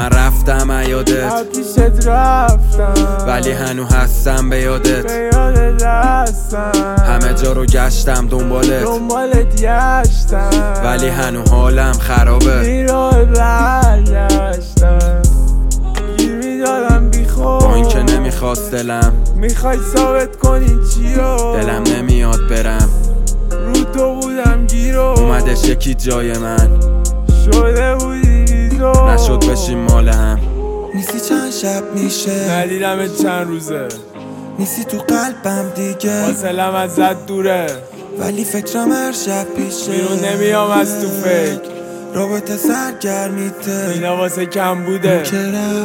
من رفتم یادت پیشت رفتم ولی هنو هستم به یادت هستم همه جا رو گشتم دنبالت گشتم ولی هنو حالم خرابه این راه برگشتم گیر میدادم بی خود با این که نمیخواست دلم میخوای ثابت کنی چیو دلم نمیاد برم رو تو بودم گیرو اومدش یکی جای من شده بودی بیزو نشد بشیم مال هم نیستی چند شب میشه ندیدمت چند روزه نیستی تو قلبم دیگه فاصلم ازت دوره ولی فکرم هر شب پیشه بیرون نمیام از تو فکر رابطه سرگرمیته اینا واسه کم بوده که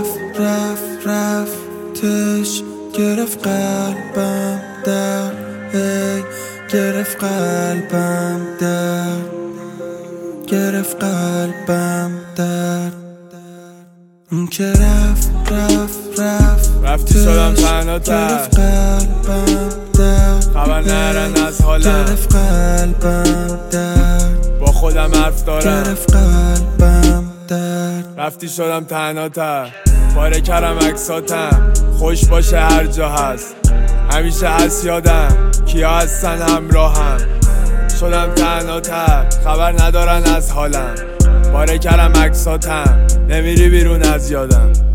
رفتش گرفت قلبم در گرفت قلبم در گرفت قلبم در اون که رفتی شدم تنها تر گرفت قلبم در خبر نرن از حالم گرفت قلبم در با خودم حرف دارم گرفت قلبم در رفتی شدم تنها تر پاره کردم عکساتم خوش باشه هر جا هست همیشه هست یادم کیا هستن همراهم شدم تنها تر خبر ندارن از حالم پاره کردم عکساتم نمیری بیرون از یادم